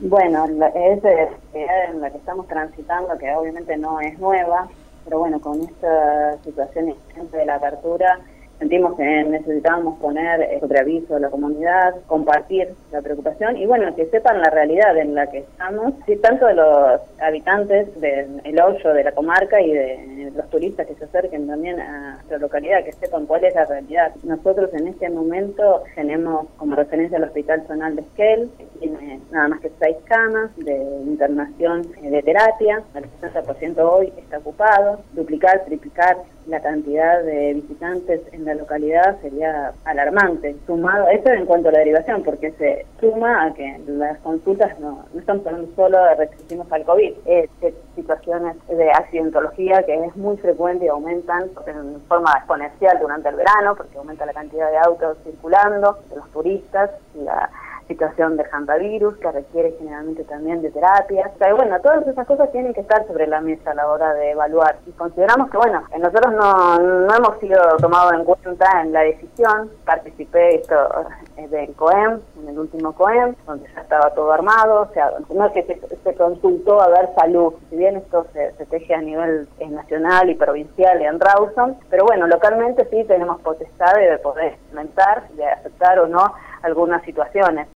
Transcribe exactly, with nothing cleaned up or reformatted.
Bueno, la- es la realidad en la que estamos transitando, que obviamente no es nueva, pero bueno, con esta situación inminente de la apertura, sentimos que necesitábamos poner eh, sobre aviso a la comunidad, compartir la preocupación y bueno, que sepan la realidad en la que estamos, sí, tanto de los habitantes del hoyo de la comarca y de los turistas que se acerquen también a nuestra localidad, que sepan cuál es la realidad. Nosotros en este momento tenemos como referencia al Hospital Zonal de Esquel, que tiene nada más que seis camas de internación eh, de terapia, el sesenta por ciento hoy está ocupado, duplicar, triplicar la cantidad de visitantes en la localidad sería alarmante, sumado, esto en cuanto a la derivación, porque se suma a que las consultas no, no están solo restricciones al COVID, es eh, situaciones de accidentología que es muy frecuente y aumentan en forma exponencial durante el verano, porque aumenta la cantidad de autos circulando, de los turistas, la situación de hantavirus, que requiere generalmente también de terapia. O sea, bueno, todas esas cosas tienen que estar sobre la mesa a la hora de evaluar. Y consideramos que, bueno, nosotros no, no hemos sido tomados en cuenta en la decisión. Participé esto eh, del COEM, en el último COEM, donde ya estaba todo armado. O sea, no es que se, se consultó a ver salud. Si bien esto se, se teje a nivel eh, nacional y provincial en Rawson, pero bueno, localmente sí tenemos potestad de poder implementar, de aceptar o no algunas situaciones.